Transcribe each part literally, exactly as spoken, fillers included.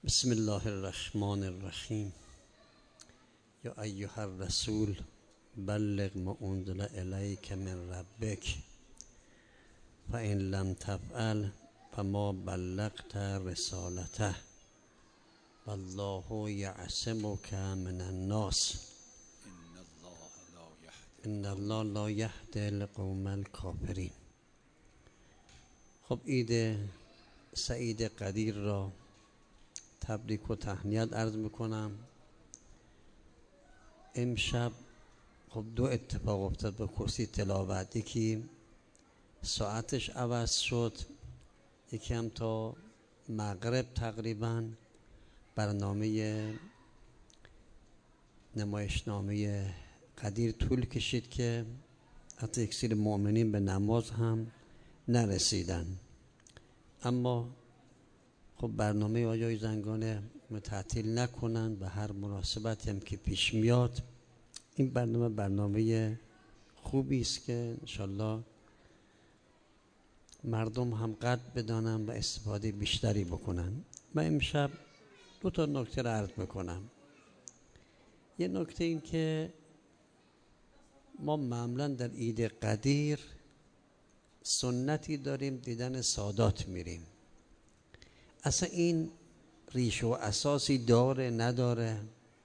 بسم الله الرحمن الرحیم. یا ایها الرسول بلغ ما انزل الیک من ربک فإن لم تفعل فما بلغت رسالته والله یعصمک من الناس ان الله لا یهدی القوم الکافرین. خب عید سعید قدیر را تبریک و تهنیت عرض میکنم. امشب خب دو اتفاق افتاد به کرسی تلاوت. یکی ساعتش عوض شد، یکی هم تا مغرب تقریبا برنامه نمایشنامه قدیر طول کشید که حتی اکثر مؤمنین به نماز هم نرسیدن. اما خب برنامه آجای زنگانه تعطیل نکنن به هر مناسبتی هم که پیش میاد. این برنامه برنامه خوبی است که انشالله مردم هم قدر بدانن و استفاده بیشتری بکنن. من امشب دو تا نکته را عرض میکنم. یه نکته این که ما معمولا در عید قدیر سنتی داریم دیدن سادات میریم. اصلا این ریش و اساسی داره نداره؟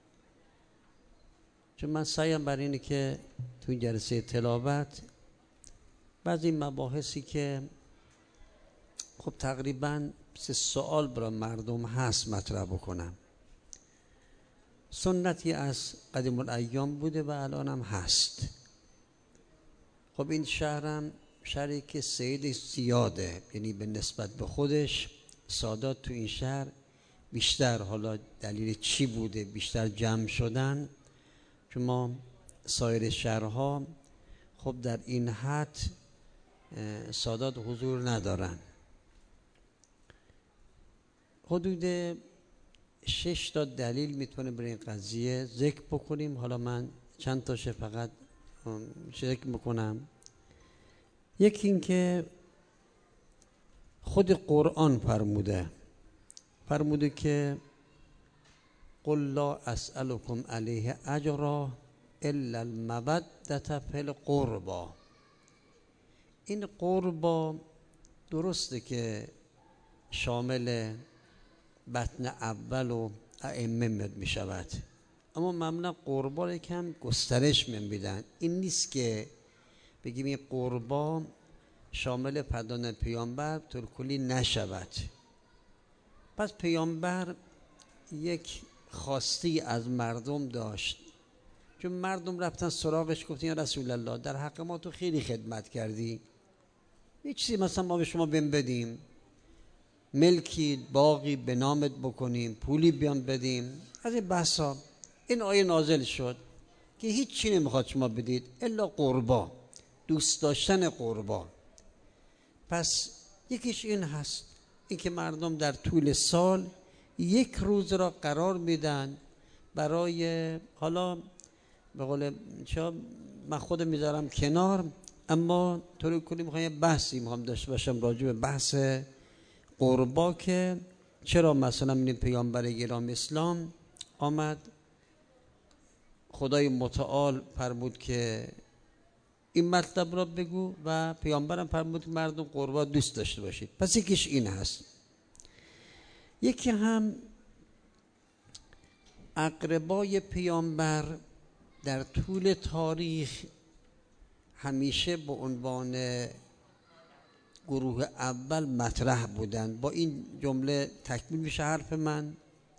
چون من سعیم بر اینه که تو جلسه تلاوت بعضی مباحثی که خب تقریبا سه سوال برای مردم هست مطرح بکنم. سنتی از قدیم الایام بوده و الان هم هست. خب این شهرم شهری که سید زیاده، یعنی به نسبت به خودش سادات تو این شهر بیشتر، حالا دلیل چی بوده بیشتر جمع شدن؟ چون ما سایر شهرها خب در این حد سادات حضور ندارن. حدود شش تا دلیل میتونه برای این قضیه ذکر بکنیم. حالا من چند تاش فقط ذکر میکنم. یکی این که خود قرآن فرموده فرموده که قل لا اسألكم علیه اجرا الا المودة فی القربى. این قربا درسته که شامل بطن اول و ائمه می شود، اما معمولا قربا رو کم گسترش میدن. این نیست که بگیم این قربا شامل پردان پیامبر طور کلی نشود. پس پیامبر یک خواستی از مردم داشت، چون مردم رفتن سراغش گفتن یا رسول الله در حق ما تو خیلی خدمت کردی، یه چیزی مثلا ما به شما بیم بدیم، ملکی باقی به نامت بکنیم، پولی بیان بدیم. از این بحثا این آیه نازل شد که هیچ چی نمیخواد شما بدید الا قربا، دوست داشتن قربا. پس یکیش این هست، این که مردم در طول سال یک روز را قرار میدن برای، حالا به قول چه من خودم میذارم کنار، اما طور کلی میخوام یه بحثی میخوام داشته باشم راجع به بحث قربا که چرا مثلا این پیامبر گرام اسلام آمد خدای متعال فرمود که این مطلب را بگو و پیامبرم فرمود که مردم قربا دوست داشته باشید. پس یکیش این هست. یکی هم اقربای پیامبر در طول تاریخ همیشه به عنوان گروه اول مطرح بودن. با این جمله تکمیل میشه حرف من.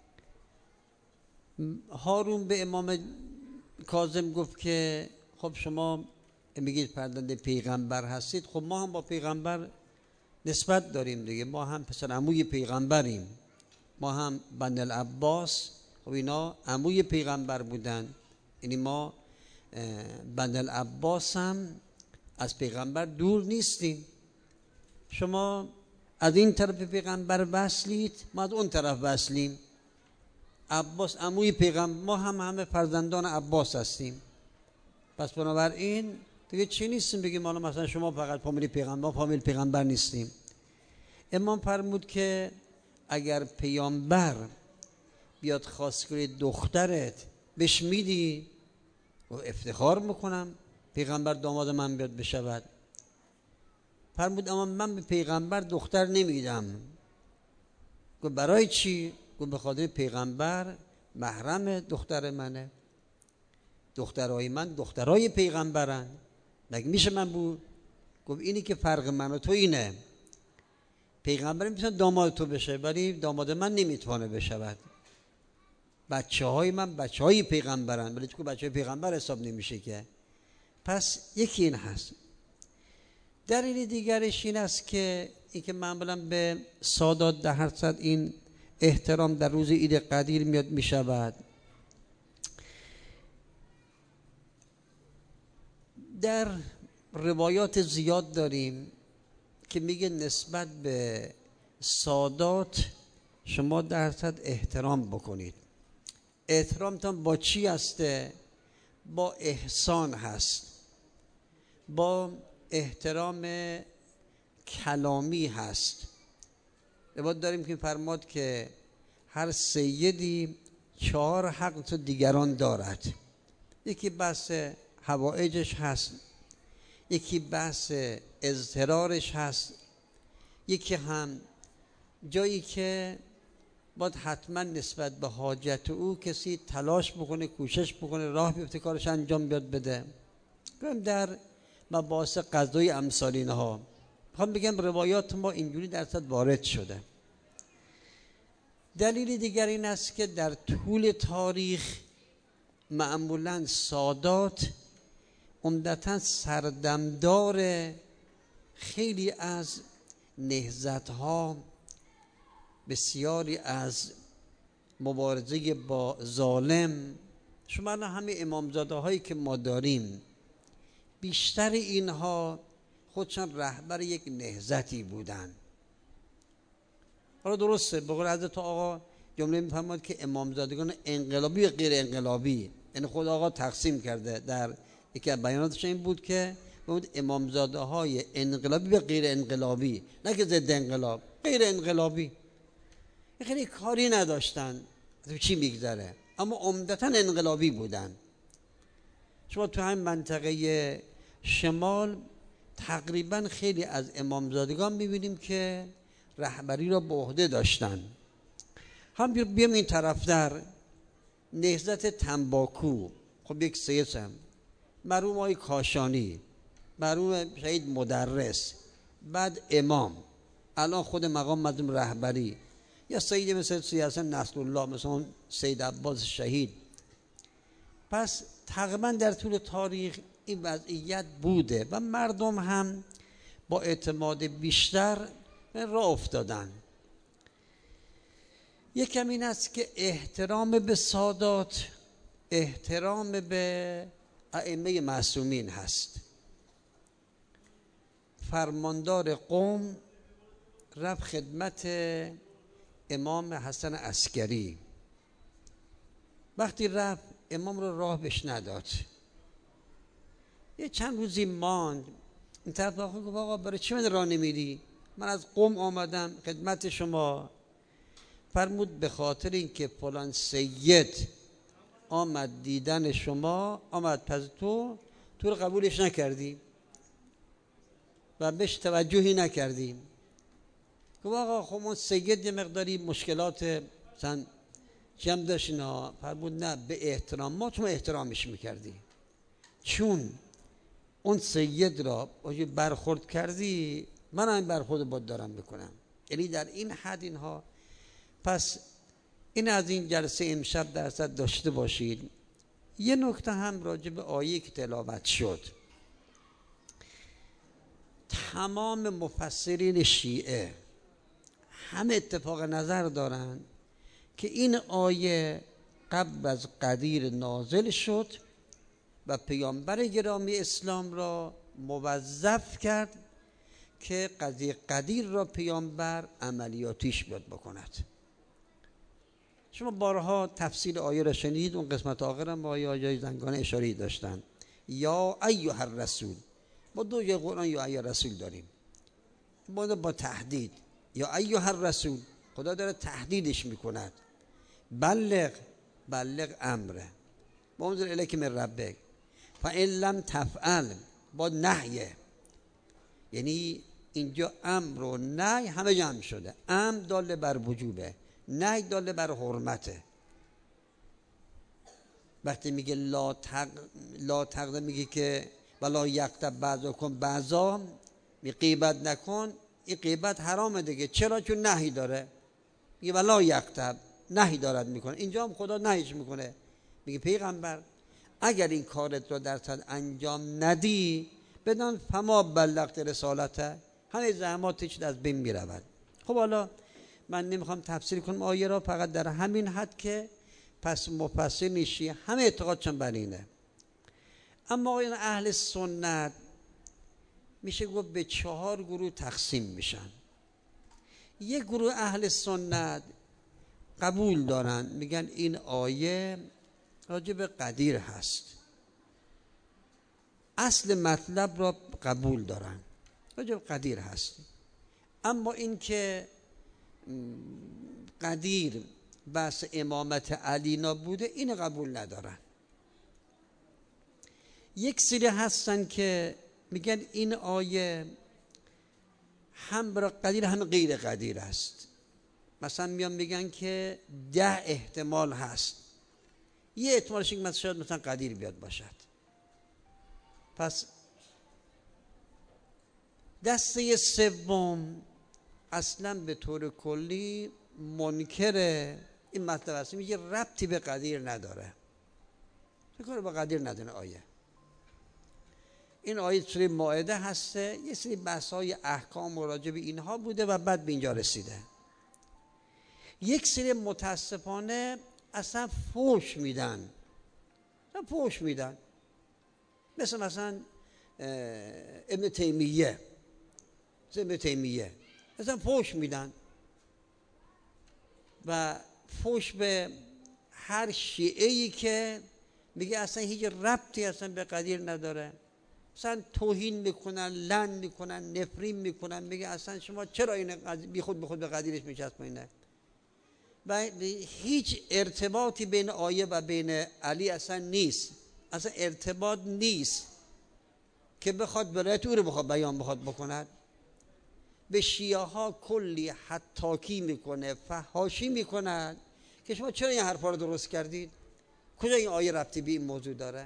هارون به امام کاظم گفت که خب شما میگید پرونده پیغمبر هستید، خب ما هم با پیغمبر نسبت داریم دیگه، ما هم پسر عموی پیغمبریم، ما هم بن العباس، خب اینا عموی پیغمبر بودن، یعنی ما بن العباس هم از پیغمبر دور نیستیم. شما از این طرف پیغمبر وصلید، ما از اون طرف وصلیم. عباس عموی پیغمبر، ما هم همه فرزندان عباس هستیم. پس بنابراین دیگه چی نیستیم بگیم حالا مثلا شما فقط فامیل پیغمبر، فامیل پیغمبر نیستیم. امام فرمود که اگر پیامبر بیاد خواستگاری دخترت بهش میدی؟ و افتخار میکنم پیغمبر داماد من بیاد بشود. فرمود اما من به پیغمبر دختر نمیدم. گفت برای چی؟ گفت به خاطر پیغمبر محرم دختر منه، دخترای من دخترای پیغمبرن، مگه میشه من بود؟ گفت اینی که فرق من و تو اینه، پیغمبر میتونه داماد تو بشه ولی داماد من نمیتونه بشود. بچه های من بچه های پیغمبرن ولی تو بچه های پیغمبر حساب نمیشه که. پس یکی این هست. دلیل دیگرش این است که این که معمولا به سادات در هر صد این احترام در روز عید قدیر میاد میشود. در روایات زیاد داریم که میگه نسبت به سادات شما در صد احترام بکنید. احترامتان با چی هسته؟ با احسان هست، با احترام کلامی هست. روایت داریم که فرماد که هر سیدی چهار حق تو دیگران دارد. یکی بحث حوائجش هست، یکی بحث اضطرارش هست، یکی هم جایی که باید حتما نسبت به حاجت او کسی تلاش بکنه، کوشش بکنه، راه بیفته کارش انجام بیاد بده. در مباحث قضایی امثال اینها میخوام بگم روایات ما اینجوری درصد وارد شده. دلیل دیگر این است که در طول تاریخ معمولا سادات عمدتاً سردمدار خیلی از نهضت‌ها، بسیاری از مبارزه با ظالم. شما الان همه امامزاده هایی که ما داریم بیشتر اینها خودشان رهبر یک نهضتی بودن. حالا درسته به قول حضرت آقا جمله میفرماد که امامزادگان انقلابی و غیر انقلابی، یعنی خود آقا تقسیم کرده در یکی از بیاناتش این بود که بود امامزاده های انقلابی و غیر انقلابی، نه که ضد انقلاب، غیر انقلابی خیلی کاری نداشتن چی میگذره، اما عمدتاً انقلابی بودن. شما تو همین منطقه شمال تقریبا خیلی از امامزادگان میبینیم که رهبری را به عهده داشتن. هم بیام این طرف در نهضت تنباکو، خب یک سید هم مرحوم آقای کاشانی، مرحوم شهید مدرس، بعد امام، الان خود مقام مظلوم رهبری، یا سید مثل سیاست نصرالله، مثل اون سید عباس شهید. پس تقریبا در طول تاریخ این وضعیت بوده و مردم هم با اعتماد بیشتر راه افتادن. یکم این است که احترام به سادات احترام به ائمه معصومین هست. فرماندار قوم رفت خدمت امام حسن عسکری، وقتی رفت امام رو راه بهش نداد، یه چند روزی ماند. این طرف آقا گفت آقا برای چی من راه نمیدی؟ من از قوم آمدم خدمت شما. فرمود به خاطر اینکه فلان سید آمد دیدن شما، آمد پس تو تو رو قبولش نکردی و بهش توجهی نکردی. گفت آقا خب اون سید یه مقداری مشکلات مثلا چی هم داشت اینا. فرمود نه، به احترام ما تو احترامش میکردی، چون اون سید را برخورد کردی، من هم برخورد با دارم میکنم. یعنی در این حد اینها. پس این از این جلسه امشب درصد داشته باشید. یه نکته هم راجع به آیه که تلاوت شد، تمام مفسرین شیعه همه اتفاق نظر دارن که این آیه قبل از قدیر نازل شد و پیامبر گرامی اسلام را موظف کرد که قضیه قدیر را پیامبر عملیاتیش بیاد بکند. شما بارها تفسیر آیه را شنید، اون قسمت آخر هم با آیه زنگانه اشاره داشتن. یا ایها الرسول، ما دو جای قرآن یا ایها الرسول داریم، با با تهدید. یا ایها الرسول، خدا داره تهدیدش میکند. بلغ بلغ امره با انزل الیک من ربک فان لم تفعل با نهیه، یعنی اینجا امر و نهی همه جمع شده. امر داله بر وجوبه، نهی داله بر حرمته. وقتی میگه لا تق لا تقدم، میگه که ولا یغتب بعضکم بعضا، می غیبت نکن. این غیبت حرامه دیگه. چرا؟ چون نهی داره. میگه ولا یغتب، نهی دارد میکنه. اینجا هم خدا نهیش میکنه، میگه پیغمبر اگر این کارت رو در صد انجام ندی بدان فما بلغت رسالته، همه زحماتش از بین میرود. خب حالا من نمیخوام تفسیر کنم آیه را، فقط در همین حد که پس مفسر نیشی همه اعتقادشون بر اینه. اما این اهل سنت میشه گفت به چهار گروه تقسیم میشن. یک گروه اهل سنت قبول دارن، میگن این آیه راجع به قدیر هست، اصل مطلب را قبول دارن، راجع به قدیر هست. اما این که قدیر بس امامت علی نبوده، این قبول ندارن. یک سری هستن که میگن این آیه هم برای قدیر هم غیر قدیر است. مثلا میان میگن که ده احتمال هست، یه احتمالش این که شاید مثلا قدیر بیاد باشد. پس دسته سوم اصلا به طور کلی منکره این مطلب است، میگه ربطی به قدیر نداره، چه کار به قدیر نداره آیه. این آیه سوره مائده هسته، یه سری بحث‌های احکام مراجع به اینها بوده و بعد به اینجا رسیده. یک سری متاسفانه اصلا فوش میدن، اصلا فوش میدن، مثل مثلا ابن تیمیه مثل ابن تیمیه اصلا فوش میدن و فوش به هر شیعه‌ای که میگه اصلا هیچ ربطی اصلا به قدیر نداره، اصلا توهین میکنن، لعن میکنن، نفرین میکنن، میگه اصلا شما چرا این بی خود به خود به قدیرش میچسبونید. و هیچ ارتباطی بین آیه و بین علی اصلا نیست، اصلا ارتباط نیست که بخواد برایت او رو بخواد بیان بخواد بکند. به شیعه ها کلی حتاکی میکنه، فحاشی میکنن که شما چرا این حرفا رو درست کردید، کجا این آیه ربطی به این موضوع داره.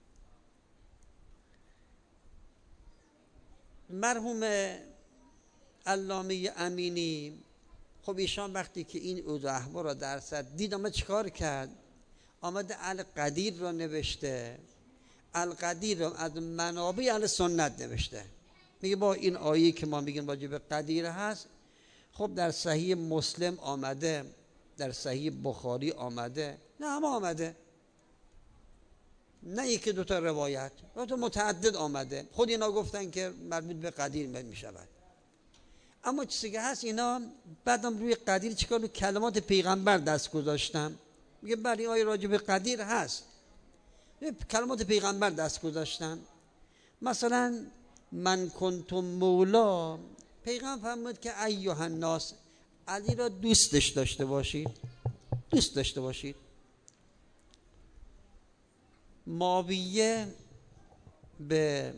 مرحوم علامه امینی، خب ایشان وقتی که این اوضاع احوال را در سر دید، آمد چیکار کرد؟ آمده القدیر را نوشته، القدیر را از منابع اهل سنت نوشته. میگه با این آیه که ما میگیم واجب قدیر هست، خب در صحیح مسلم آمده، در صحیح بخاری آمده، نه همه آمده، نه یکی دوتا روایت، تو متعدد آمده. خود اینا گفتن که مربوط به قدیر میشود. اما چیزی که هست اینا بعدم روی قدیر چیکار رو کلمات پیغمبر دست گذاشتن. میگه برای آیه راجع به قدیر هست، کلمات پیغمبر دست گذاشتن. مثلا من کنتم مولا، پیغمبر فرمود که ایها الناس، علی را دوستش داشته باشید، دوست داشته باشید. معاویه به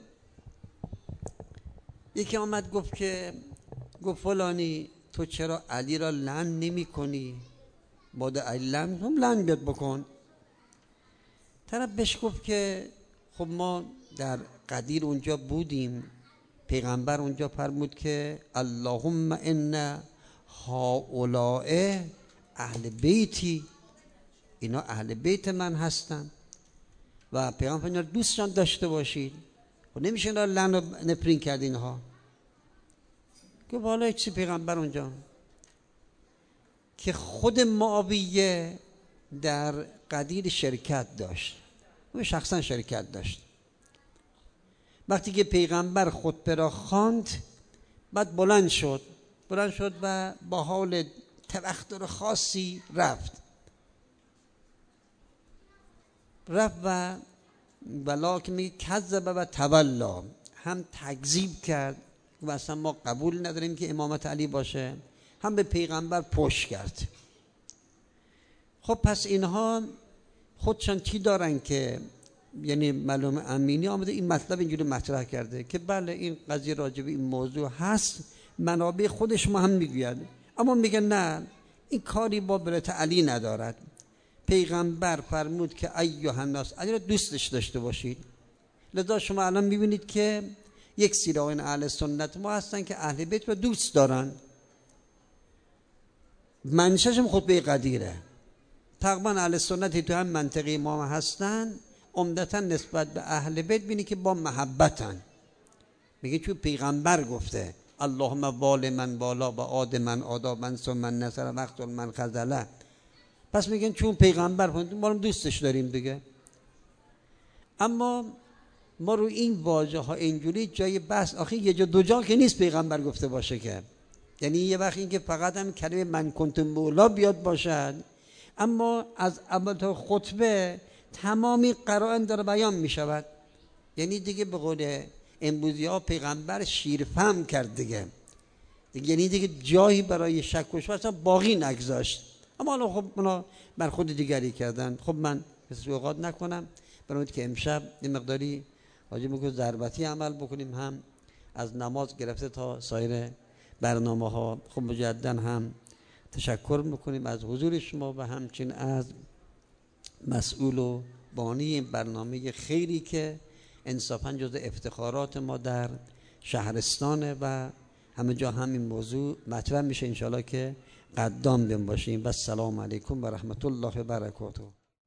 یکی آمد گفت که گفت فلانی تو چرا علی را لعن نمی کنی؟ بعد علی لعن هم لعن بیاد بکن. طرف بهش گفت که خب ما در قدیر اونجا بودیم، پیغمبر اونجا فرمود که اللهم ان هؤلاء اهل بیتی، اینا اهل بیت من هستن و پیغمبر اینا دوستشان داشته باشید و نمیشه اینا لعن و نفرین کرد اینها. که بالا چی پیغمبر اونجا که خود معاویه در قدیر شرکت داشت، او شخصا شرکت داشت. وقتی که پیغمبر خطبه را خواند، بعد بلند شد بلند شد و با حال تبختر خاصی رفت رفت و ولا که میگه کذب و تولا، هم تکذیب کرد و اصلا ما قبول نداریم که امامت علی باشه، هم به پیغمبر پشت کرد. خب خب پس اینها خودشان چی دارن که یعنی معلوم امینی آمده این مطلب اینجوری مطرح کرده که بله این قضیه راجع به این موضوع هست، منابع خودش ما هم میگوید، اما میگه نه این کاری با برات علی ندارد. پیغمبر فرمود که ایها الناس، علی را دوستش داشته باشید. لذا شما الان میبینید که یک سری آقایان اهل سنت ما هستن که اهل بیت رو دوست دارن، منشأشون خطبه قدیره. تقریبا اهل سنتی تو هم منطقه ما هستن، عمدتا نسبت به اهل بیت بینی که با محبتن. میگه چون پیغمبر گفته اللهم وال من والا و عاد من عادا من ثم من نصر وقت من خذله، پس میگن چون پیغمبر ما رو دوستش داریم دیگه. اما ما رو این واژه ها اینجوری جای بحث، آخه یه جا دو جا که نیست پیغمبر گفته باشه که، یعنی یه وقت این که فقط هم کلمه من کنت مولا بیاد باشد، اما از اول تا خطبه تمامی قرائن داره بیان می شود. یعنی دیگه به قول امروزی ها پیغمبر شیرفهم کرد دیگه, دیگه یعنی دیگه جایی برای شک و شبهه باقی نگذاشت. اما حالا خب اونا بر خود دیگری کردن. خب من کسی اوقات نکنم، برای که امشب این مقداری راجع به ضربتی عمل بکنیم، هم از نماز گرفته تا سایر برنامه ها. خب مجددا هم تشکر میکنیم از حضور شما و همچنین از مسئول و بانی این برنامه خیری که انصافا جز افتخارات ما در شهرستانه و همه جا همین موضوع مطرح میشه، انشاءالله که قدام بیم باشیم. و السلام علیکم و رحمت الله و برکاته.